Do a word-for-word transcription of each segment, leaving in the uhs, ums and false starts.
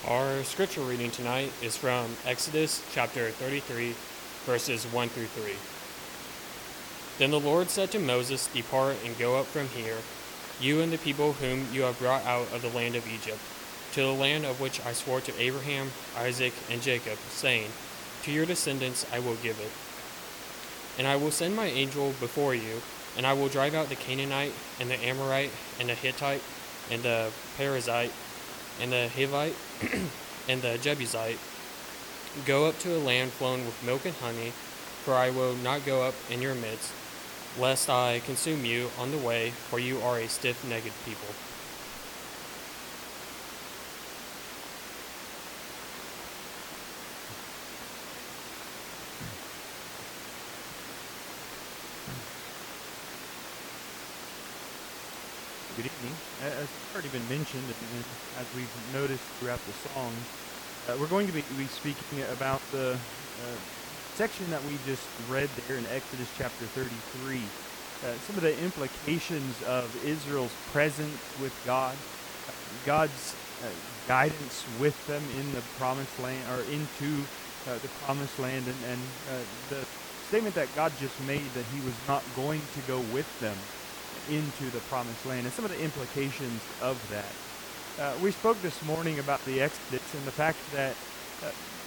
Our scripture reading tonight is from Exodus chapter thirty-three, verses one through three. Then the Lord said to Moses, "Depart and go up from here, you and the people whom you have brought out of the land of Egypt, to the land of which I swore to Abraham, Isaac, and Jacob, saying, to your descendants I will give it. And I will send my angel before you, and I will drive out the Canaanite, and the Amorite, and the Hittite, and the Perizzite, and the Hivite, and the Jebusite. Go up to a land flowing with milk and honey, for I will not go up in your midst, lest I consume you on the way, for you are a stiff-necked people." Good evening. As has already been mentioned, and as we've noticed throughout the song, uh, we're going to be, be speaking about the uh, section that we just read there in Exodus chapter thirty-three. Uh, some of the implications of Israel's presence with God, uh, God's uh, guidance with them in the promised land, or into uh, the promised land, and, and uh, the statement that God just made that he was not going to go with them into the promised land, and some of the implications of that. Uh, we spoke this morning about the Exodus and the fact that uh,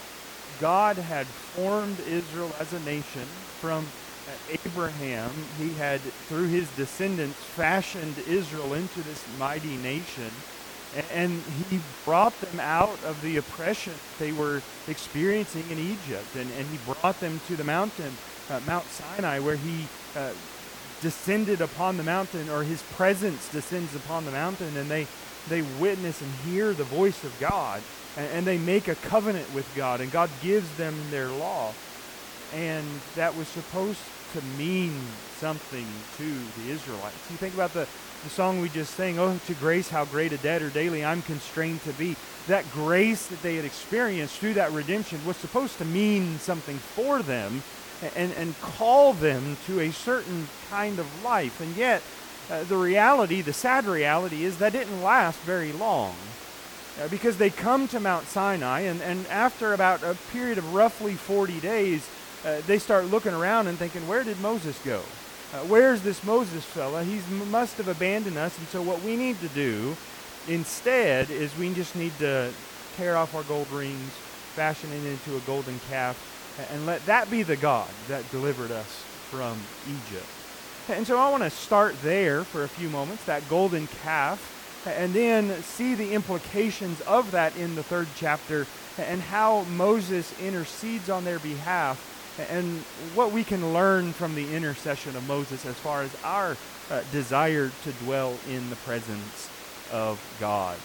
God had formed Israel as a nation from uh, Abraham. He had, through his descendants, fashioned Israel into this mighty nation, and, and he brought them out of the oppression they were experiencing in Egypt, and, and he brought them to the mountain, uh, Mount Sinai, where he uh, descended upon the mountain, or his presence descends upon the mountain, and they they witness and hear the voice of God, and, and they make a covenant with God, and God gives them their law. And that was supposed to mean something to the Israelites. You think about the, the song we just sang, "Oh, to grace, how great a debtor daily I'm constrained to be." That grace that they had experienced through that redemption was supposed to mean something for them, and, and call them to a certain kind of life. And yet, uh, the reality, the sad reality, is that didn't last very long. Uh, because they come to Mount Sinai, and, and after about a period of roughly forty days, uh, they start looking around and thinking, where did Moses go? Uh, where's this Moses fella? He must have abandoned us, and so what we need to do instead is we just need to tear off our gold rings, fashion it into a golden calf, and let that be the God that delivered us from Egypt. And so I want to start there for a few moments, that golden calf, and then see the implications of that in the third chapter, and how Moses intercedes on their behalf, and what we can learn from the intercession of Moses as far as our uh, desire to dwell in the presence of God.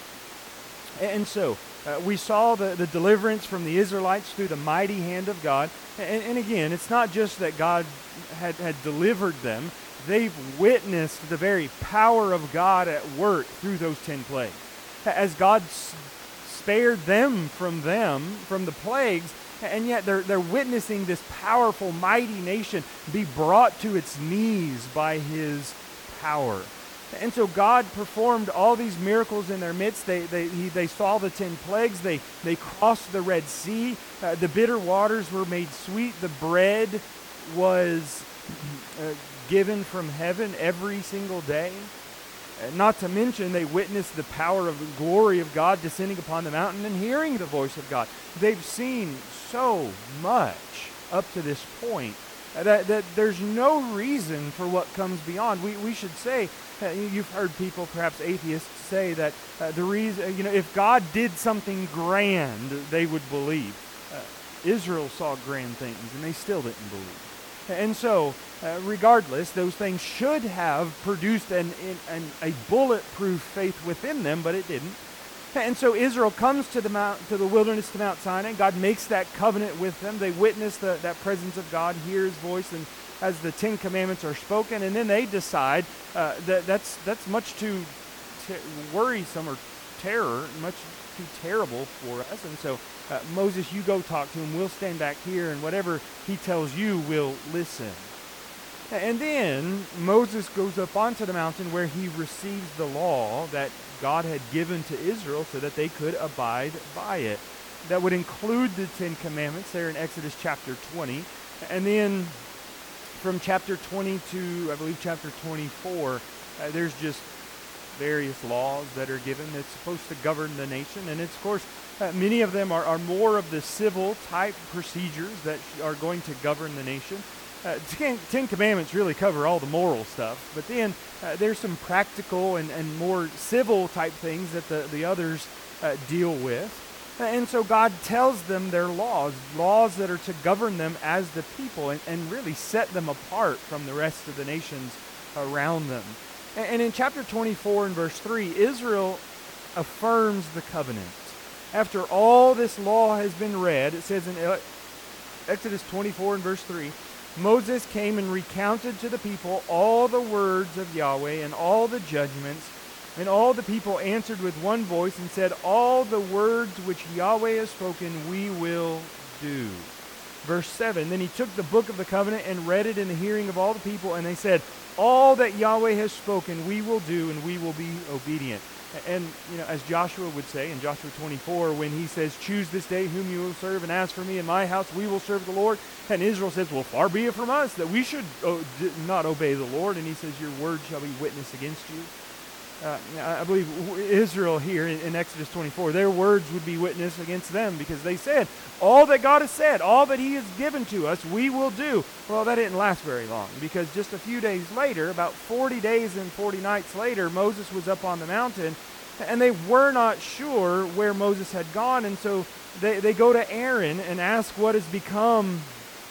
And so, Uh, we saw the, the deliverance from the Israelites through the mighty hand of God. And, and again, it's not just that God had, had delivered them. They've witnessed the very power of God at work through those ten plagues. As God s- spared them from them, from the plagues, and yet they're, they're witnessing this powerful, mighty nation be brought to its knees by his power. And so God performed all these miracles in their midst. They they he, they saw the ten plagues. They they crossed the Red Sea. Uh, the bitter waters were made sweet. The bread was uh, given from heaven every single day. Uh, not to mention, they witnessed the power of the glory of God descending upon the mountain and hearing the voice of God. They've seen so much up to this point uh, that, that there's no reason for what comes beyond. We we should say, uh, you've heard people, perhaps atheists, say that uh, the reason, you know, if God did something grand, they would believe. Uh, Israel saw grand things, and they still didn't believe. And so, uh, regardless, those things should have produced an, an, a bulletproof faith within them, but it didn't. And so Israel comes to the mount, to the wilderness, to Mount Sinai. God makes that covenant with them. They witness the, that presence of God, hear his voice, and as the Ten Commandments are spoken, and then they decide uh, that that's that's much too ter- worrisome or terror, much too terrible for us. And so, uh, Moses, you go talk to him. We'll stand back here, and whatever he tells you, we'll listen. And then Moses goes up onto the mountain where he receives the law that God had given to Israel so that they could abide by it. That would include the Ten Commandments there in Exodus chapter twenty. And then from chapter twenty to, I believe, chapter twenty-four, uh, there's just various laws that are given that's supposed to govern the nation. And it's, of course, uh, many of them are, are more of the civil type procedures that are going to govern the nation. Uh, ten, Ten Commandments really cover all the moral stuff, but then uh, there's some practical and, and more civil type things that the, the others uh, deal with. And so God tells them their laws, laws that are to govern them as the people and, and really set them apart from the rest of the nations around them. And, and in chapter twenty-four and verse three, Israel affirms the covenant. After all this law has been read, it says in Exodus twenty-four and verse three, Moses came and recounted to the people all the words of Yahweh and all the judgments. And all the people answered with one voice and said, all the words which Yahweh has spoken we will do. Verse seven, then he took the book of the covenant and read it in the hearing of all the people, and they said, all that Yahweh has spoken we will do, and we will be obedient. And, you know, as Joshua would say in Joshua twenty-four, when he says, choose this day whom you will serve, and as for me and my house, we will serve the Lord. And Israel says, well, far be it from us that we should o- not obey the Lord. And he says, your word shall be witness against you. Uh, I believe Israel here in, in Exodus twenty-four, their words would be witness against them because they said, all that God has said, all that he has given to us, we will do. Well, that didn't last very long because just a few days later, about forty days and forty nights later, Moses was up on the mountain and they were not sure where Moses had gone. And so they, they go to Aaron and ask what has become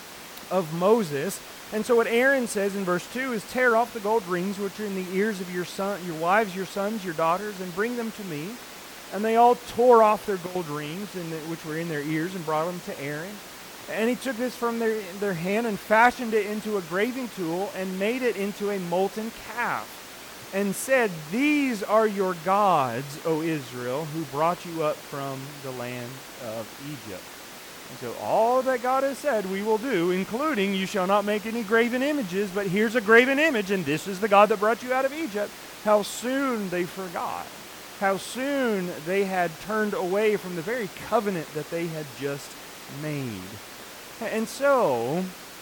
of Moses. And so what Aaron says in verse two is, tear off the gold rings which are in the ears of your son, your wives, your sons, your daughters, and bring them to me. And they all tore off their gold rings in the, which were in their ears and brought them to Aaron. And he took this from their, their hand and fashioned it into a graving tool and made it into a molten calf and said, these are your gods, O Israel, who brought you up from the land of Egypt. And so all that God has said we will do, including you shall not make any graven images, but here's a graven image, and this is the God that brought you out of Egypt. How soon they forgot. How soon they had turned away from the very covenant that they had just made. And so,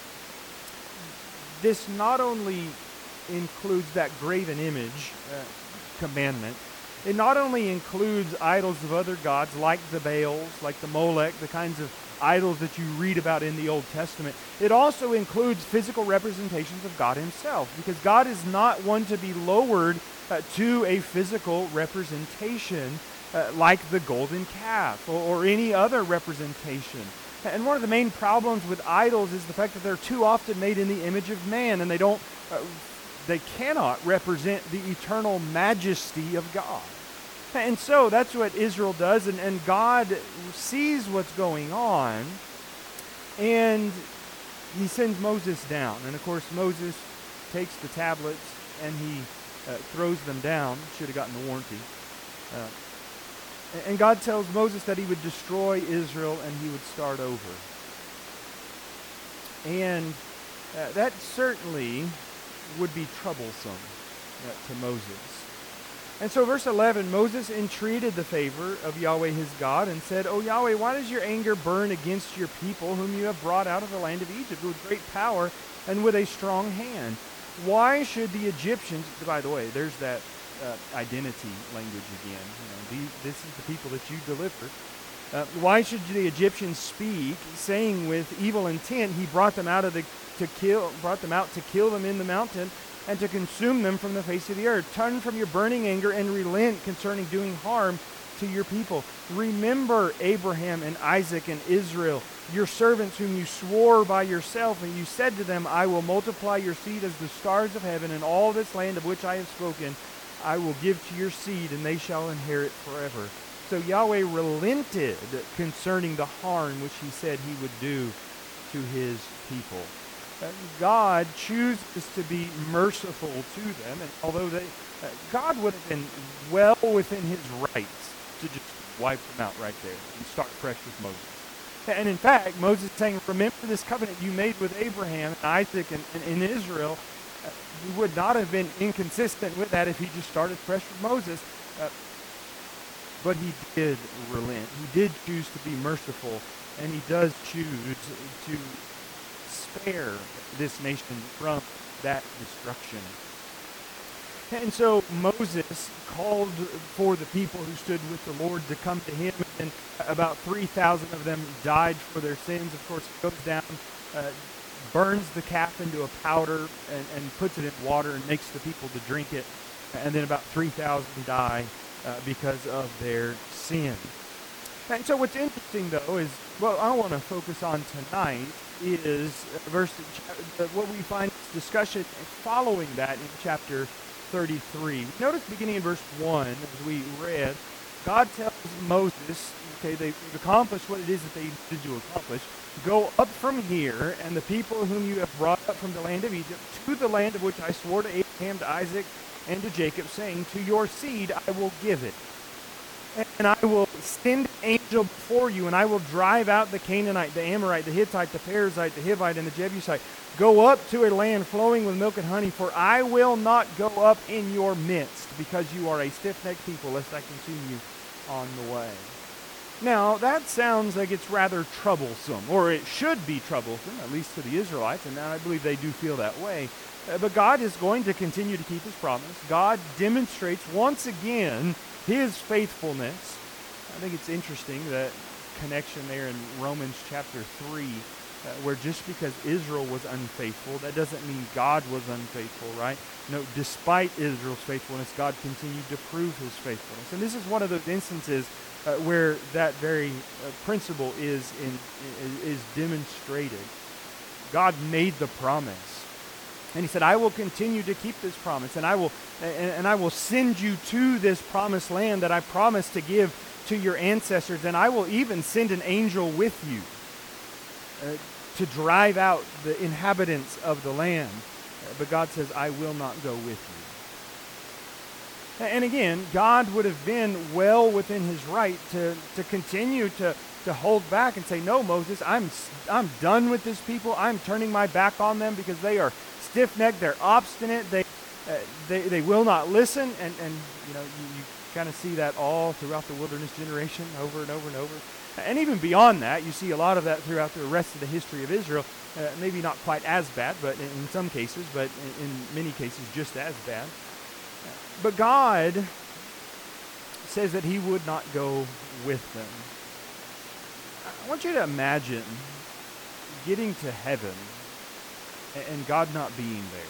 this not only includes that graven image uh, commandment, it not only includes idols of other gods like the Baals, like the Molech, the kinds of idols that you read about in the Old Testament. It also includes physical representations of God himself, because God is not one to be lowered uh, to a physical representation uh, like the golden calf or, or any other representation. And one of the main problems with idols is the fact that they're too often made in the image of man, and they don't, uh, they cannot represent the eternal majesty of God. And so that's what Israel does, and, and God sees what's going on, and he sends Moses down. And of course, Moses takes the tablets and he uh, throws them down. Should have gotten the warranty. Uh, and God tells Moses that he would destroy Israel and he would start over. And uh, that certainly would be troublesome uh, to Moses. And so verse eleven, Moses entreated the favor of Yahweh his God and said, O Yahweh, why does your anger burn against your people whom you have brought out of the land of Egypt with great power and with a strong hand? Why should the Egyptians, by the way, there's that uh, identity language again. You know, these, this is the people that you delivered. Uh, why should the Egyptians speak, saying with evil intent, he brought them out of the to kill, brought them out to kill them in the mountain, and to consume them from the face of the earth. Turn from your burning anger and relent concerning doing harm to your people. Remember Abraham and Isaac and Israel, your servants whom you swore by yourself, and you said to them, I will multiply your seed as the stars of heaven, and all this land of which I have spoken I will give to your seed, and they shall inherit forever. So Yahweh relented concerning the harm which he said he would do to his people. Uh, God chooses to be merciful to them, and although they, uh, God would have been well within his rights to just wipe them out right there and start fresh with Moses. And in fact, Moses is saying, remember this covenant you made with Abraham and Isaac and, and, and Israel. Uh, he would not have been inconsistent with that if he just started fresh with Moses. Uh, but he did relent. He did choose to be merciful, and he does choose to spare this nation from that destruction. And so Moses called for the people who stood with the Lord to come to him, and about three thousand of them died for their sins. Of course, he goes down, uh, burns the calf into a powder, and, and puts it in water and makes the people to drink it. And then about three thousand die uh, because of their sin. And so what's interesting, though, is what I want to focus on tonight is verse what we find discussion following that in chapter thirty-three. Notice beginning in verse one, as we read, God tells Moses, okay, they've accomplished what it is that they needed to accomplish. Go up from here, and the people whom you have brought up from the land of Egypt to the land of which I swore to Abraham, to Isaac, and to Jacob, saying, to your seed I will give it. And I will send an angel before you, and I will drive out the Canaanite, the Amorite, the Hittite, the Perizzite, the Hivite, and the Jebusite. Go up to a land flowing with milk and honey, for I will not go up in your midst, because you are a stiff-necked people, lest I consume you on the way. Now, that sounds like it's rather troublesome, or it should be troublesome, at least to the Israelites, and I believe they do feel that way. Uh, but God is going to continue to keep his promise. God demonstrates once again his faithfulness. I think it's interesting that connection there in Romans chapter three, uh, where just because Israel was unfaithful, that doesn't mean God was unfaithful, right? No, despite Israel's faithfulness, God continued to prove his faithfulness. And this is one of those instances uh, where that very uh, principle is, in, is demonstrated. God made the promise. And he said, I will continue to keep this promise, and I will and, and I will send you to this promised land that I promised to give to your ancestors, and I will even send an angel with you uh, to drive out the inhabitants of the land. Uh, but God says, I will not go with you. And again, God would have been well within his right to, to continue to, to hold back and say, no, Moses, I'm, I'm done with this people. I'm turning my back on them because they are stiff-necked, they're obstinate, they, uh, they they will not listen, and, and you know, you, you kind of see that all throughout the wilderness generation over and over and over. And even beyond that, you see a lot of that throughout the rest of the history of Israel. Uh, maybe not quite as bad, but in, in some cases, but in, in many cases just as bad. But God says that he would not go with them. I want you to imagine getting to heaven and God not being there.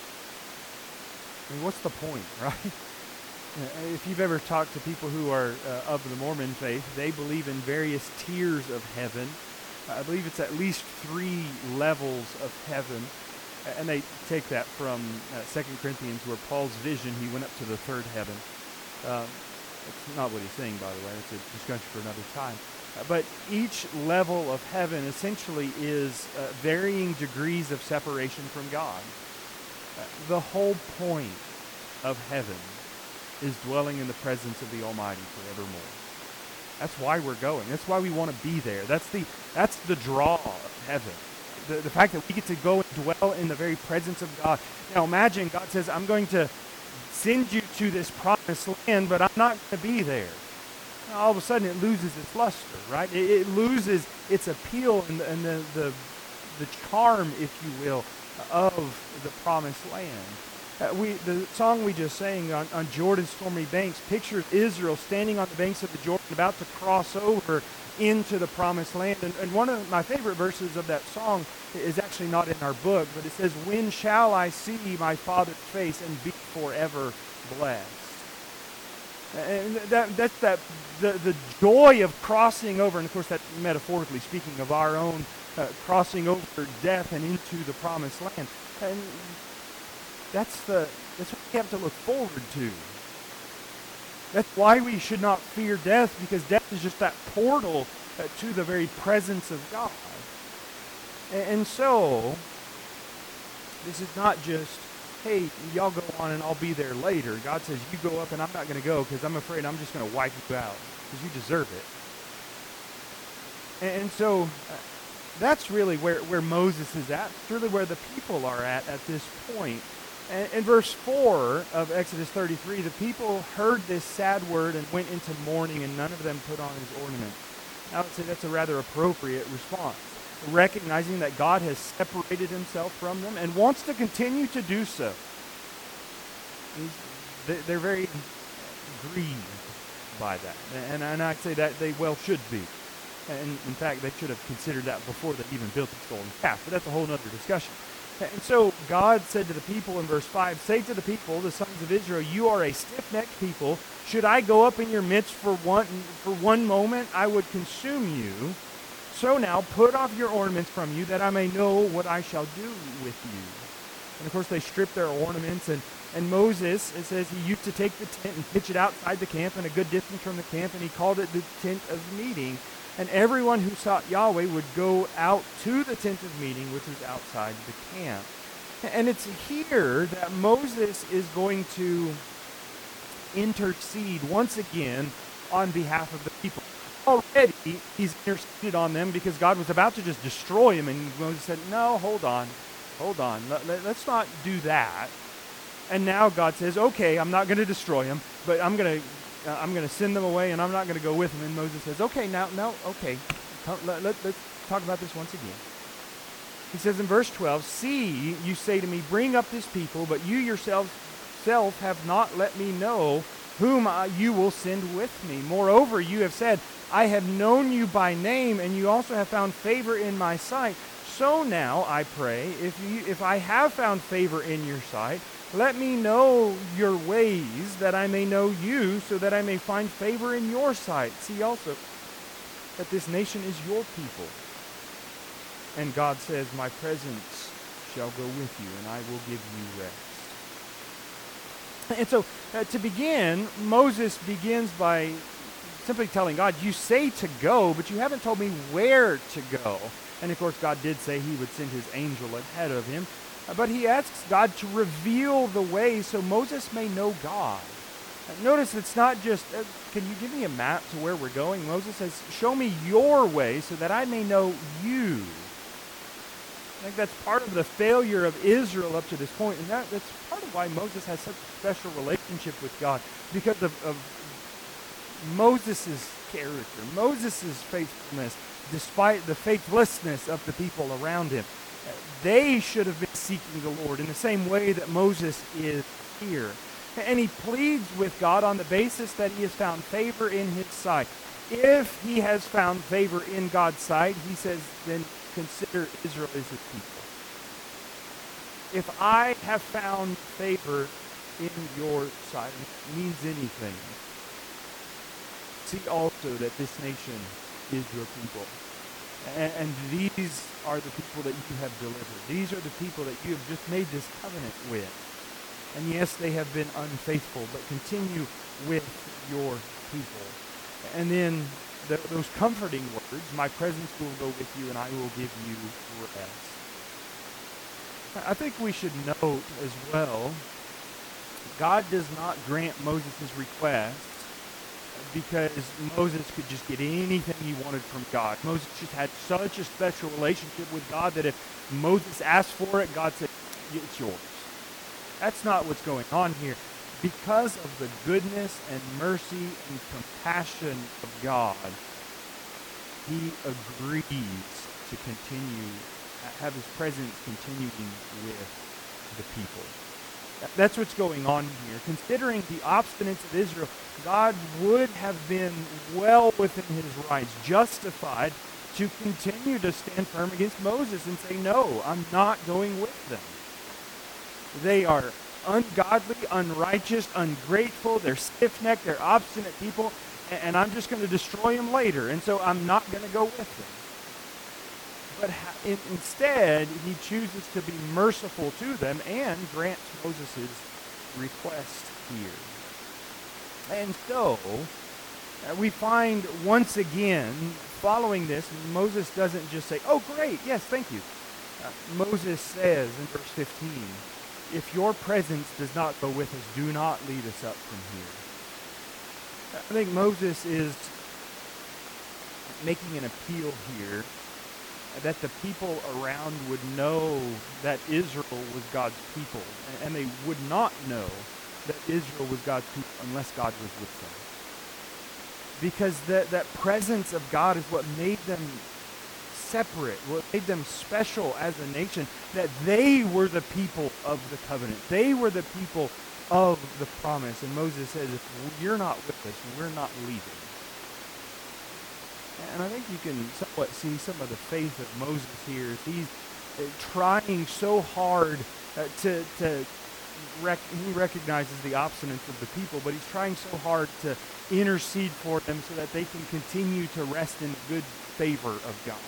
I mean, what's the point, right? If you've ever talked to people who are uh, of the Mormon faith, they believe in various tiers of heaven. I believe it's at least three levels of heaven. And they take that from uh, Second Corinthians, where Paul's vision, he went up to the third heaven. Um, that's not what he's saying, by the way. It's a discussion for another time. But each level of heaven essentially is uh, varying degrees of separation from God. Uh, the whole point of heaven is dwelling in the presence of the Almighty forevermore. That's why we're going. That's why we want to be there. That's the that's the draw of heaven. The, the fact that we get to go and dwell in the very presence of God. Now imagine God says, I'm going to send you to this promised land, but I'm not going to be there. All of a sudden it loses its luster, right? It, it loses its appeal and, the, and the, the the charm, if you will, of the promised land. Uh, we the song we just sang on, on Jordan's stormy banks pictures Israel standing on the banks of the Jordan, about to cross over into the promised land. And, and one of my favorite verses of that song is actually not in our book, but it says, when shall I see my Father's face and be forever blessed? And that, that's that the, the joy of crossing over, and of course that's metaphorically speaking of our own uh, crossing over death and into the promised land. And that's the that's what we have to look forward to. That's why we should not fear death, because death is just that portal uh, to the very presence of God. And, and so, this is not just, hey, y'all go on and I'll be there later. God says, you go up and I'm not going to go because I'm afraid I'm just going to wipe you out because you deserve it. And, and so, uh, that's really where, where Moses is at. It's really where the people are at at this point. And in verse four of Exodus thirty-three, the people heard this sad word and went into mourning, and none of them put on his ornament. I would say that's a rather appropriate response, recognizing that God has separated himself from them and wants to continue to do so. He's, they're very grieved by that, and, and I'd say that they well should be. And in fact, they should have considered that before they even built this golden calf, but that's a whole other discussion. And so God said to the people in verse five, "Say to the people, the sons of Israel, you are a stiff-necked people. Should I go up in your midst for one, for one moment, I would consume you. So now put off your ornaments from you, that I may know what I shall do with you." And of course they stripped their ornaments, and, and Moses, it says he used to take the tent and pitch it outside the camp and a good distance from the camp, and he called it the tent of meeting. And everyone who sought Yahweh would go out to the tent of meeting, which was outside the camp. And it's here that Moses is going to intercede once again on behalf of the people. Already, he's interceded on them because God was about to just destroy him, and Moses said, "No, hold on, hold on, let, let, let's not do that." And now God says, "Okay, I'm not going to destroy him, but I'm going to Uh, I'm going to send them away, and I'm not going to go with them." And Moses says, "Okay, now, now, okay, Come, let, let, let's talk about this once again." He says in verse twelve, "See, you say to me, bring up this people, but you yourselves self have not let me know whom I, you will send with me. Moreover, you have said, I have known you by name, and you also have found favor in my sight. So now, I pray, if you, if I have found favor in your sight, let me know your ways, that I may know you, so that I may find favor in your sight. See also that this nation is your people." And God says, "My presence shall go with you, and I will give you rest." And so, uh, to begin, Moses begins by simply telling God, "You say to go, but you haven't told me where to go." And of course, God did say he would send his angel ahead of him. But he asks God to reveal the way so Moses may know God. Notice it's not just, uh, "Can you give me a map to where we're going?" Moses says, "Show me your way so that I may know you." I think that's part of the failure of Israel up to this point, and that, that's part of why Moses has such a special relationship with God, because of, of Moses' character, Moses' faithfulness, despite the faithlessness of the people around him. They should have been seeking the Lord in the same way that Moses is here. And he pleads with God on the basis that he has found favor in his sight. If he has found favor in God's sight, he says, then consider Israel as his people. If I have found favor in your sight, if it means anything, see also that this nation is your people. And, and these are the people that you have delivered. These are the people that you have just made this covenant with. And yes, they have been unfaithful, but continue with your people. And then the, those comforting words, "My presence will go with you, and I will give you rest." I think we should note as well, God does not grant Moses' request because Moses could just get anything he wanted from God. Moses just had such a special relationship with God that if Moses asked for it, God said, "It's yours." That's not what's going on here. Because of the goodness and mercy and compassion of God, he agrees to continue, have his presence continuing with the people. That's what's going on here. Considering the obstinance of Israel, God would have been well within his rights, justified to continue to stand firm against Moses and say, "No, I'm not going with them. They are ungodly, unrighteous, ungrateful, they're stiff-necked, they're obstinate people, and I'm just going to destroy them later, and so I'm not going to go with them." But in, instead, he chooses to be merciful to them and grants Moses' request here. And so, uh, we find once again, following this, Moses doesn't just say, "Oh, great, yes, thank you." Uh, Moses says in verse fifteen, "If your presence does not go with us, do not lead us up from here." I think Moses is making an appeal here that the people around would know that Israel was God's people, and they would not know that Israel was God's people unless God was with them. Because that, that presence of God is what made them separate, what made them special as a nation, that they were the people of the covenant. They were the people of the promise. And Moses says, if you're not with us, we're not leaving. And I think you can somewhat see some of the faith of Moses here as he's uh, trying so hard uh, to, to rec- he recognizes the obstinance of the people, but he's trying so hard to intercede for them so that they can continue to rest in the good favor of God.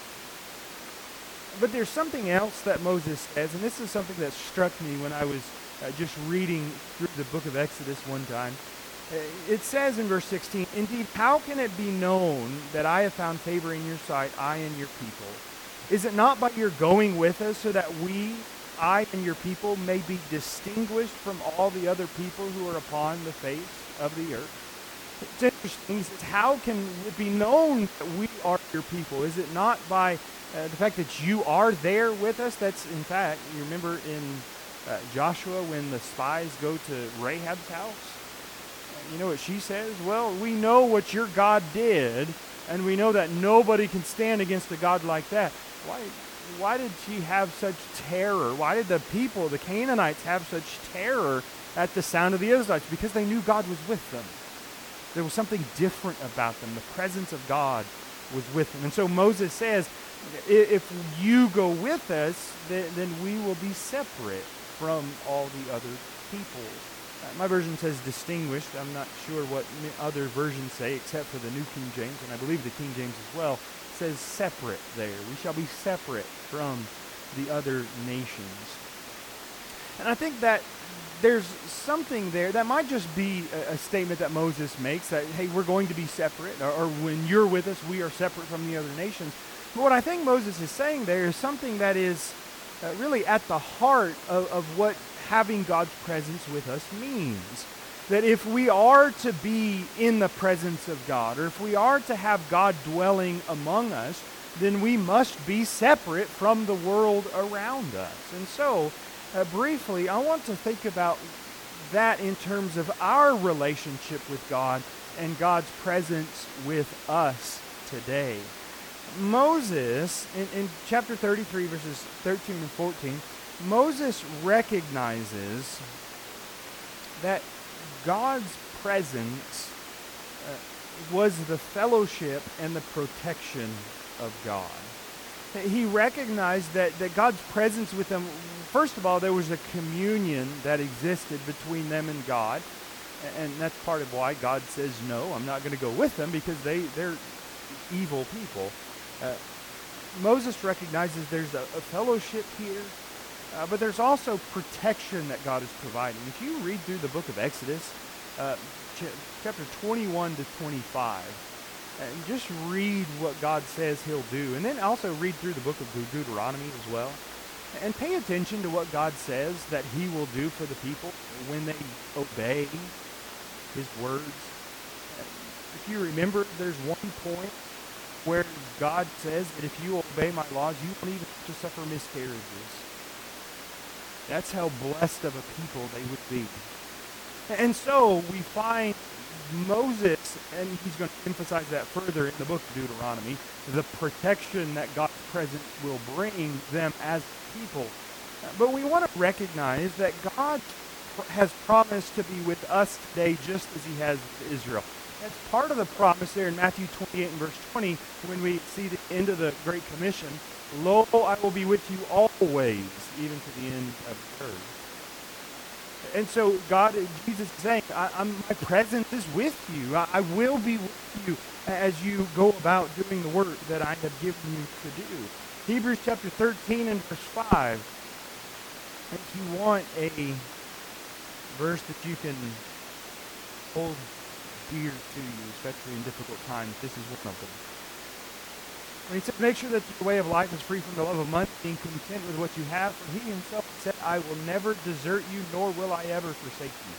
But there's something else that Moses says, and this is something that struck me when I was uh, just reading through the book of Exodus one time. It says in verse sixteen, "Indeed, how can it be known that I have found favor in your sight, I and your people? Is it not by your going with us so that we, I and your people, may be distinguished from all the other people who are upon the face of the earth?" It's interesting. He says, how can it be known that we are your people? Is it not by uh, the fact that you are there with us? That's, in fact, you remember in uh, Joshua when the spies go to Rahab's house? You know what she says? Well, we know what your God did, and we know that nobody can stand against a God like that. Why, why did she have such terror? Why did the people, the Canaanites, have such terror at the sound of the Israelites? Because they knew God was with them. There was something different about them. The presence of God was with them. And so Moses says, if you go with us, then, then we will be separate from all the other people. Uh, my version says distinguished. I'm not sure what other versions say except for the New King James, and I believe the King James as well, says separate there. We shall be separate from the other nations. And I think that there's something there that might just be a, a statement that Moses makes that, hey, we're going to be separate, or, or when you're with us, we are separate from the other nations. But what I think Moses is saying there is something that is uh, really at the heart of, of what having God's presence with us means. That if we are to be in the presence of God, or if we are to have God dwelling among us, then we must be separate from the world around us. And so, uh, briefly, I want to think about that in terms of our relationship with God and God's presence with us today. Moses, in, in chapter thirty-three, verses thirteen and fourteen, Moses recognizes that God's presence uh, was the fellowship and the protection of God. He recognized that, that God's presence with them, first of all, there was a communion that existed between them and God. And that's part of why God says, no, I'm not going to go with them, because they, they're evil people. Uh, Moses recognizes there's a, a fellowship here, uh, but there's also protection that God is providing. If you read through the book of Exodus, uh, ch- chapter twenty-one to twenty-five, and just read what God says he'll do, and then also read through the book of Deuteronomy as well, and pay attention to what God says that he will do for the people when they obey his words. If you remember, there's one point where God says that if you obey my laws, you won't even have to suffer miscarriages. That's how blessed of a people they would be. And so we find Moses, and he's going to emphasize that further in the book of Deuteronomy, the protection that God's presence will bring them as people. But we want to recognize that God has promised to be with us today just as he has with Israel. That's part of the promise there in Matthew twenty-eight and verse twenty, when we see the end of the Great Commission. Lo, I will be with you always, even to the end of the earth. And so God, Jesus is saying, I, I'm, my presence is with you. I, I will be with you as you go about doing the work that I have given you to do. Hebrews chapter thirteen and verse five. If you want a verse that you can hold dear to you, especially in difficult times, this is one of them. When he said, make sure that your way of life is free from the love of money, being content with what you have, for he himself said, I will never desert you, nor will I ever forsake you.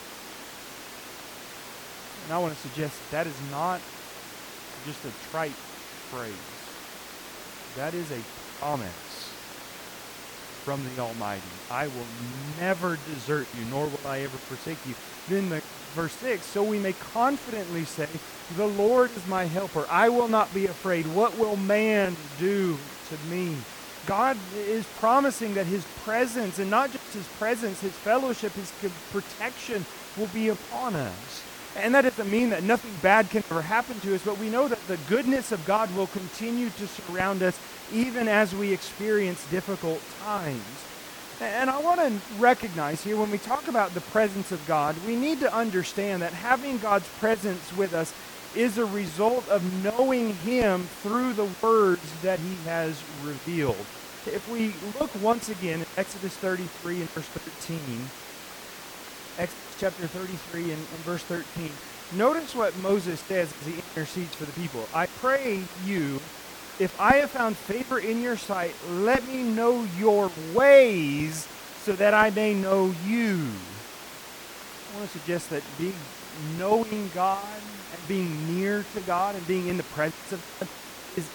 And I want to suggest that that is not just a trite phrase. That is a promise from the Almighty. I will never desert you, nor will I ever forsake you. Then the verse six, so we may confidently say, the Lord is my helper. I will not be afraid. What will man do to me? God is promising that his presence, and not just his presence, his fellowship, his protection will be upon us. And that doesn't mean that nothing bad can ever happen to us, but we know that the goodness of God will continue to surround us even as we experience difficult times. And I want to recognize here, when we talk about the presence of God, we need to understand that having God's presence with us is a result of knowing him through the words that he has revealed. If we look once again at Exodus thirty-three and verse thirteen, Exodus chapter thirty-three and, and verse thirteen, notice what Moses says as he intercedes for the people. I pray you, if I have found favor in your sight, let me know your ways so that I may know you. I want to suggest that being knowing God and being near to God and being in the presence of God is,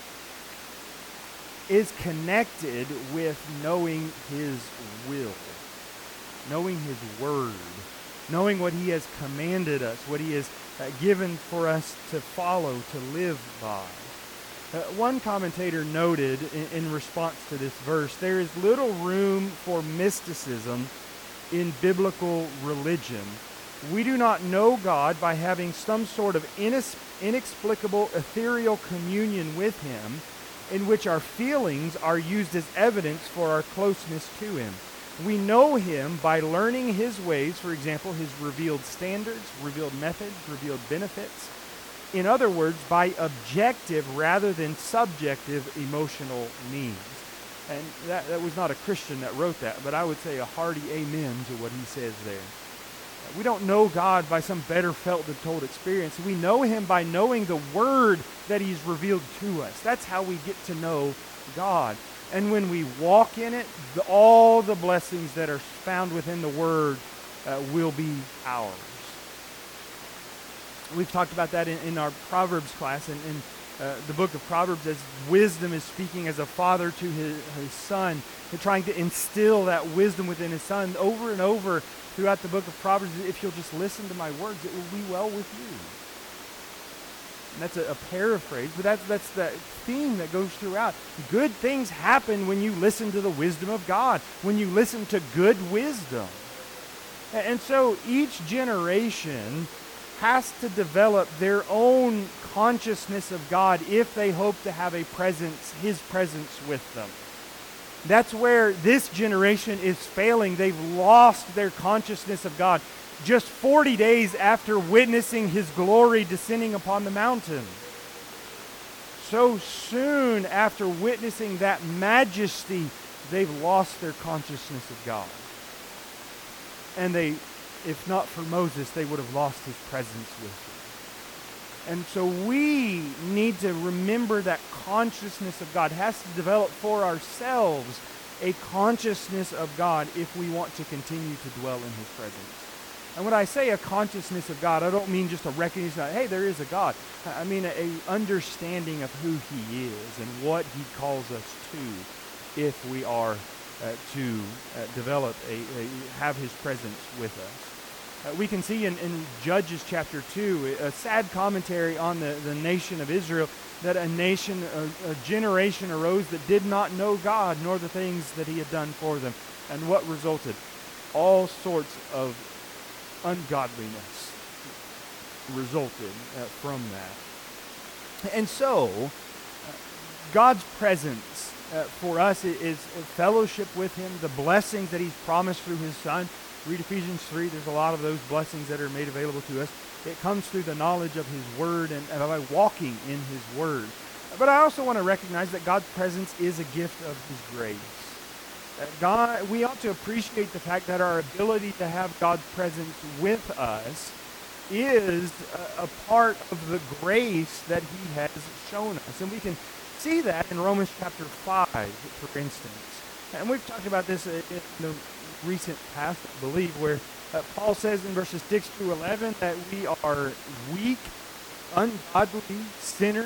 is connected with knowing his will, knowing his word, knowing what he has commanded us, what he has uh, given for us to follow, to live by. Uh, one commentator noted in, in response to this verse, there is little room for mysticism in biblical religion. We do not know God by having some sort of inex- inexplicable ethereal communion with him, in which our feelings are used as evidence for our closeness to him. We know him by learning his ways, for example, his revealed standards, revealed methods, revealed benefits. In other words, by objective rather than subjective emotional means. And that, that was not a Christian that wrote that, but I would say a hearty amen to what he says there. We don't know God by some better felt than told experience. We know him by knowing the word that he's revealed to us. That's how we get to know God. And when we walk in it, the, all the blessings that are found within the word uh, will be ours. We've talked about that in, in our Proverbs class, and in uh, the book of Proverbs, as wisdom is speaking as a father to his, his son, and trying to instill that wisdom within his son over and over throughout the book of Proverbs. If you'll just listen to my words, it will be well with you. And that's a, a paraphrase, but that's, that's the theme that goes throughout. Good things happen when you listen to the wisdom of God, when you listen to good wisdom. And, and so each generation has to develop their own consciousness of God if they hope to have a presence, his presence with them. That's where this generation is failing. They've lost their consciousness of God just forty days after witnessing his glory descending upon the mountain. So soon after witnessing that majesty, they've lost their consciousness of God. And they, if not for Moses, they would have lost his presence with them. And so we need to remember that consciousness of God has to develop for ourselves a consciousness of God if we want to continue to dwell in his presence. And when I say a consciousness of God, I don't mean just a recognition that, hey, there is a God. I mean a, a understanding of who he is and what he calls us to if we are uh, to uh, develop, a, a have his presence with us. Uh, we can see in, in Judges chapter two, a sad commentary on the, the nation of Israel, that a nation, a, a generation arose that did not know God, nor the things that he had done for them. And what resulted? All sorts of ungodliness resulted uh, from that. And so, uh, God's presence uh, for us is, is fellowship with him, the blessings that he's promised through his Son. Read Ephesians three. There's a lot of those blessings that are made available to us. It comes through the knowledge of his word and, and by walking in his word. But I also want to recognize that God's presence is a gift of his grace. Uh, God, we ought to appreciate the fact that our ability to have God's presence with us is a, a part of the grace that he has shown us. And we can see that in Romans chapter five, for instance. And we've talked about this in the recent past, I believe, where uh, Paul says in verses six through eleven that we are weak, ungodly sinners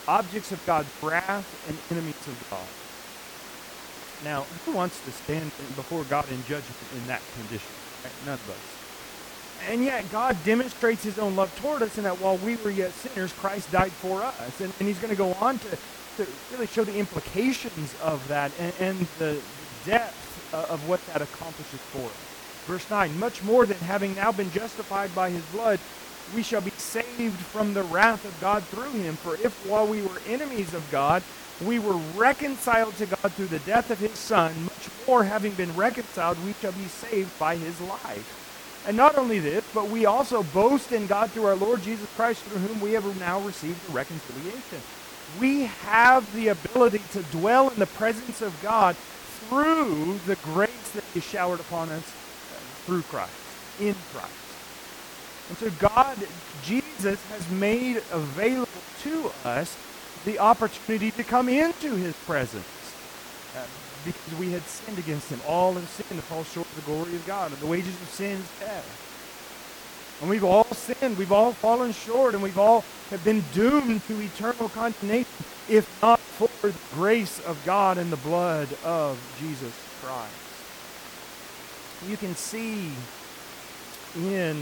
objects of God's wrath and enemies of God. Now, who wants to stand before God in judgment in that condition? Right? None of us. And yet, God demonstrates his own love toward us in that while we were yet sinners, Christ died for us. And, and he's going to go on to, to really show the implications of that and, and the depth of what that accomplishes for us. Verse nine, much more than having now been justified by his blood, we shall be saved from the wrath of God through him. For if while we were enemies of God, we were reconciled to God through the death of his Son, much more having been reconciled, we shall be saved by his life. And not only this, but we also boast in God through our Lord Jesus Christ, through whom we have now received the reconciliation. We have the ability to dwell in the presence of God through the grace that is showered upon us through Christ, in Christ. And so God, Jesus, has made available to us the opportunity to come into his presence. Uh, because we had sinned against him. All have sinned to fall short of the glory of God. And the wages of sin is death. And we've all sinned. We've all fallen short. And we've all have been doomed to eternal condemnation if not for the grace of God and the blood of Jesus Christ. You can see in...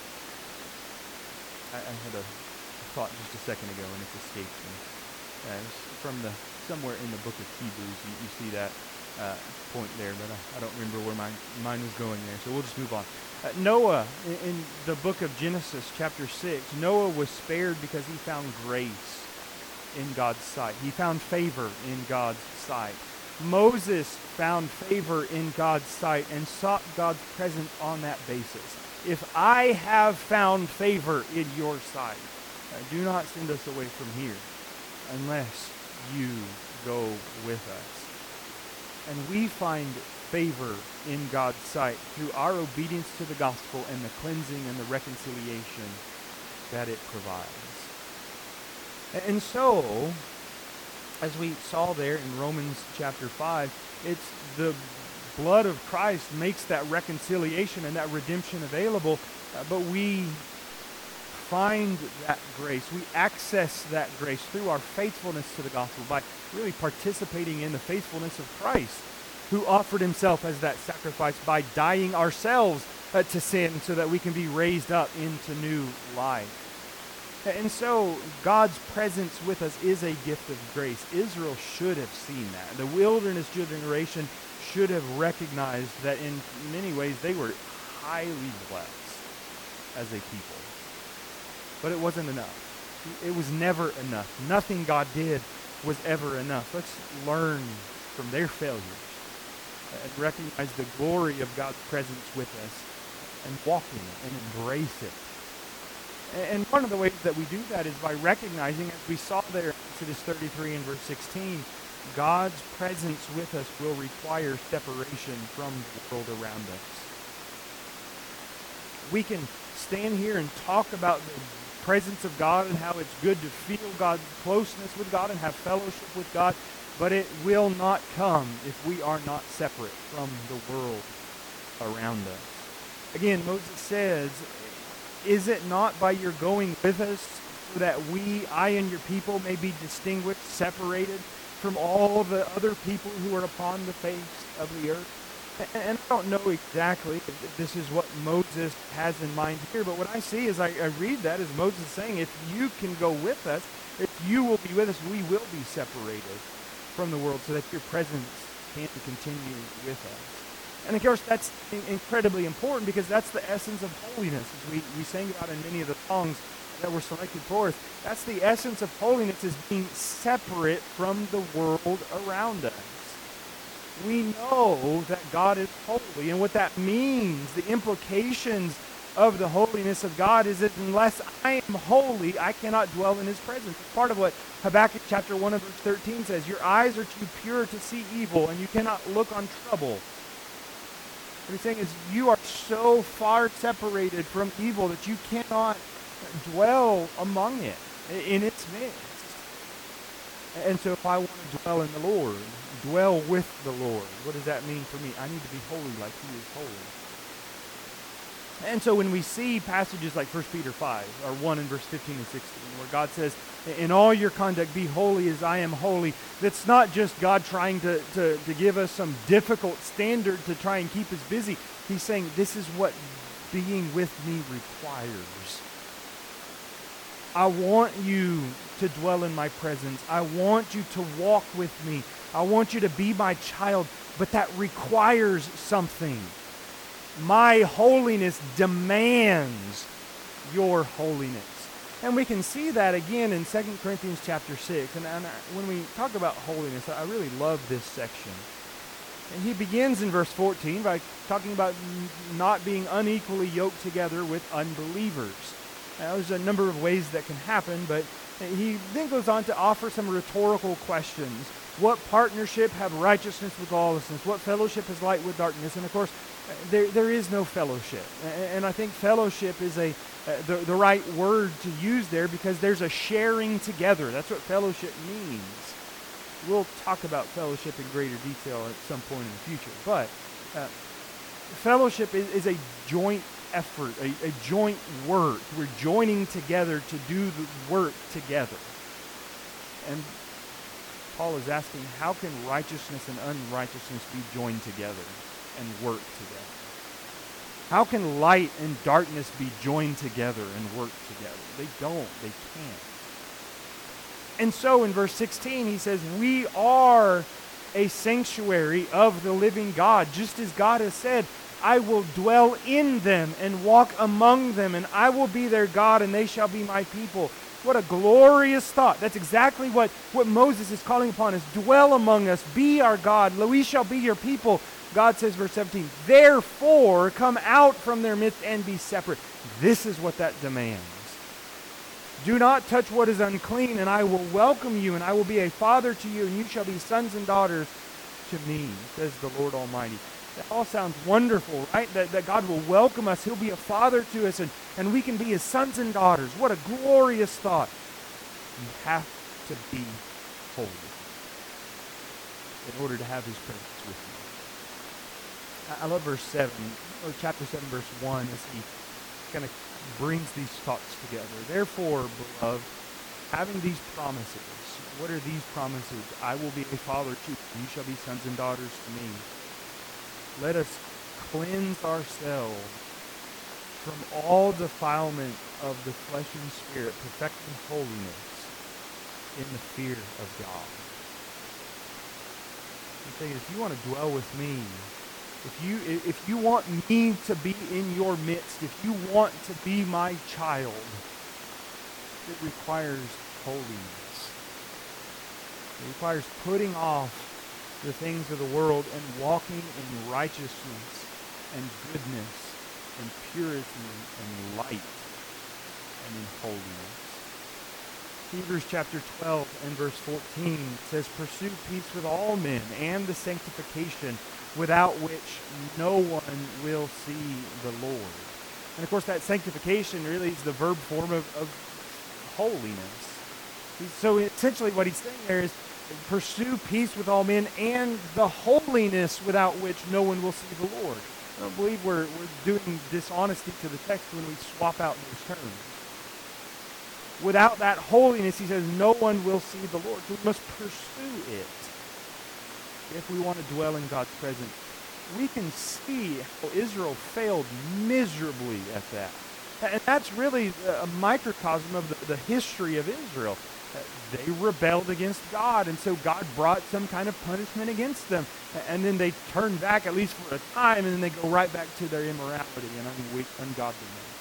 I, I had a thought just a second ago and it's escaped me. Uh, it was from the somewhere in the book of Hebrews, you, you see that uh, point there, but I, I don't remember where my mind was going there, so we'll just move on. Uh, Noah, in, in the book of Genesis, chapter six, Noah was spared because he found grace in God's sight. He found favor in God's sight. Moses found favor in God's sight and sought God's presence on that basis. If I have found favor in your sight, uh, do not send us away from here unless you go with us. And we find favor in God's sight through our obedience to the gospel and the cleansing and the reconciliation that it provides. And so, as we saw there in Romans chapter five, it's the blood of Christ makes that reconciliation and that redemption available, uh, but we find that grace. We access that grace through our faithfulness to the gospel by really participating in the faithfulness of Christ, who offered himself as that sacrifice by dying ourselves uh, to sin so that we can be raised up into new life. And so God's presence with us is a gift of grace. Israel should have seen that. The wilderness generation should have recognized that in many ways they were highly blessed as a people. But it wasn't enough. It was never enough. Nothing God did was ever enough. Let's learn from their failures and recognize the glory of God's presence with us and walk in it and embrace it. And one of the ways that we do that is by recognizing, as we saw there in Exodus thirty-three and verse sixteen, God's presence with us will require separation from the world around us. We can stand here and talk about the presence of God and how it's good to feel God's closeness with God and have fellowship with God, but it will not come if we are not separate from the world around us. Again, Moses says, is it not by your going with us so that we, I and your people, may be distinguished, separated from all the other people who are upon the face of the earth? And I don't know exactly if this is what Moses has in mind here, but what I see as I, I read that is Moses saying, if you can go with us, if you will be with us, we will be separated from the world so that your presence can continue with us. And of course, that's incredibly important because that's the essence of holiness, as we, we sang about in many of the songs that were selected for us. That's the essence of holiness, is being separate from the world around us. We know that God is holy, and what that means, the implications of the holiness of God, is that unless I am holy, I cannot dwell in his presence. It's part of what Habakkuk chapter one and verse thirteen says, your eyes are too pure to see evil, and you cannot look on trouble. What he's saying is you are so far separated from evil that you cannot dwell among it, in its midst. And so if I want to dwell in the Lord, dwell with the Lord, what does that mean for me? I need to be holy like he is holy. And so when we see passages like First Peter five, or one in verse fifteen and sixteen, where God says, in all your conduct be holy as I am holy, that's not just God trying to, to, to give us some difficult standard to try and keep us busy. He's saying this is what being with me requires. I want you to dwell in my presence. I want you to walk with me. I want you to be my child, but that requires something. My holiness demands your holiness. And we can see that again in Second Corinthians chapter six. And, and when we talk about holiness, I really love this section. And he begins in verse fourteen by talking about not being unequally yoked together with unbelievers. Now, there's a number of ways that can happen, but he then goes on to offer some rhetorical questions. What partnership have righteousness with lawlessness? What fellowship has light with darkness? And of course, there there is no fellowship. And I think fellowship is a uh, the, the right word to use there, because there's a sharing together. That's what fellowship means. We'll talk about fellowship in greater detail at some point in the future. But uh, fellowship is, is a joint effort, a, a joint work. We're joining together to do the work together. And Paul is asking, how can righteousness and unrighteousness be joined together and work together? How can light and darkness be joined together and work together? They don't. They can't. And so in verse sixteen, he says, we are a sanctuary of the living God. Just as God has said, I will dwell in them and walk among them, and I will be their God, and they shall be my people. What a glorious thought. That's exactly what, what Moses is calling upon us. Dwell among us. Be our God. We shall be your people. God says, verse seventeen, therefore come out from their midst and be separate. This is what that demands. Do not touch what is unclean, and I will welcome you, and I will be a father to you, and you shall be sons and daughters to me, says the Lord Almighty. That all sounds wonderful, right? That, that God will welcome us. He'll be a father to us, and, and we can be his sons and daughters. What a glorious thought. You have to be holy in order to have his presence with you. I, I love verse seven, or chapter seven, verse one, as he kind of brings these thoughts together. Therefore, beloved, having these promises, what are these promises? I will be a father to you, and you shall be sons and daughters to me. Let us cleanse ourselves from all defilement of the flesh and spirit, perfecting holiness in the fear of God. I'm saying, if you want to dwell with me, if you if you want me to be in your midst, if you want to be my child, it requires holiness. It requires putting off the things of the world and walking in righteousness and goodness and purity and light and in holiness. Hebrews chapter twelve and verse fourteen says, pursue peace with all men and the sanctification without which no one will see the Lord. And of course that sanctification really is the verb form of, of holiness. So essentially what he's saying there is, pursue peace with all men and the holiness without which no one will see the Lord. I don't believe we're, we're doing dishonesty to the text when we swap out those terms. Without that holiness, he says, no one will see the Lord. So we must pursue it if we want to dwell in God's presence. We can see how Israel failed miserably at that. And that's really a microcosm of the, the history of Israel. They rebelled against God, and so God brought some kind of punishment against them. And then they turn back, at least for a time, and then they go right back to their immorality and ungodliness.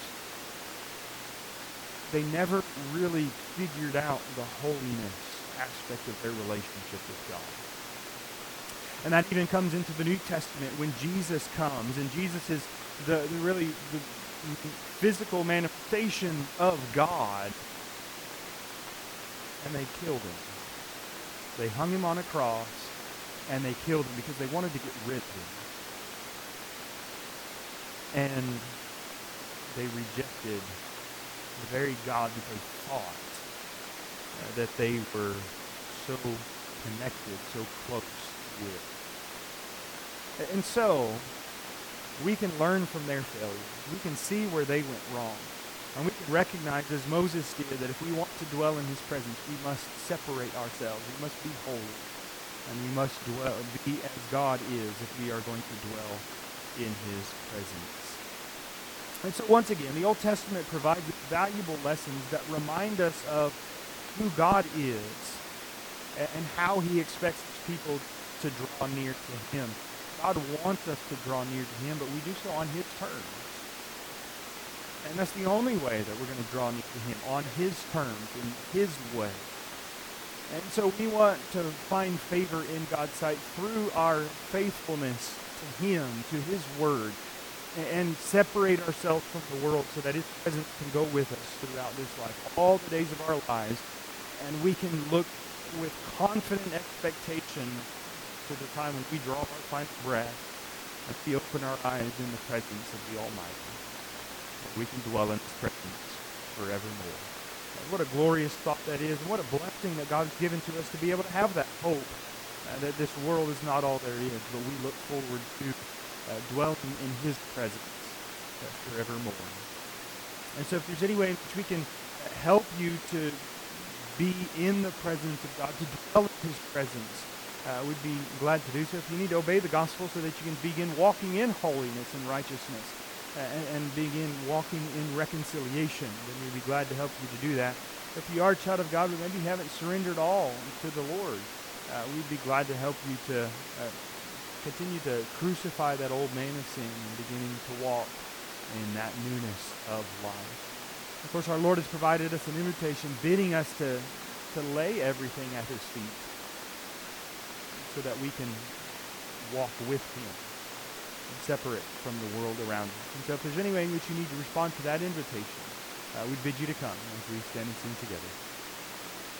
They never really figured out the holiness aspect of their relationship with God. And that even comes into the New Testament when Jesus comes, and Jesus is the, the really the physical manifestation of God. And they killed him. They hung him on a cross, and they killed him because they wanted to get rid of him. And they rejected the very God that they thought uh, that they were so connected, so close with. And so, we can learn from their failures. We can see where they went wrong. And we can recognize, as Moses did, that if we want to dwell in his presence, we must separate ourselves. We must be holy. And we must dwell, be as God is if we are going to dwell in his presence. And so once again, the Old Testament provides valuable lessons that remind us of who God is and how he expects people to draw near to him. God wants us to draw near to him, but we do so on his terms. And that's the only way that we're going to draw near to him, on his terms, in his way. And so we want to find favor in God's sight through our faithfulness to him, to his word, and separate ourselves from the world so that his presence can go with us throughout this life, all the days of our lives, and we can look with confident expectation to the time when we draw our final breath and we open our eyes in the presence of the Almighty. We can dwell in his presence forevermore. What a glorious thought that is, and what a blessing that God has given to us to be able to have that hope, uh, that this world is not all there is, but we look forward to uh, dwelling in his presence uh, forevermore. And so if there's any way in which we can help you to be in the presence of God, to dwell in his presence, uh, we'd be glad to do so. If you need to obey the gospel so that you can begin walking in holiness and righteousness, And, and begin walking in reconciliation, then we'd be glad to help you to do that. If you are a child of God, but maybe you haven't surrendered all to the Lord, uh, we'd be glad to help you to uh, continue to crucify that old man of sin and beginning to walk in that newness of life. Of course, our Lord has provided us an invitation, bidding us to, to lay everything at his feet so that we can walk with him, separate from the world around us. And so if there's any way in which you need to respond to that invitation, uh, we bid you to come as we stand and sing together.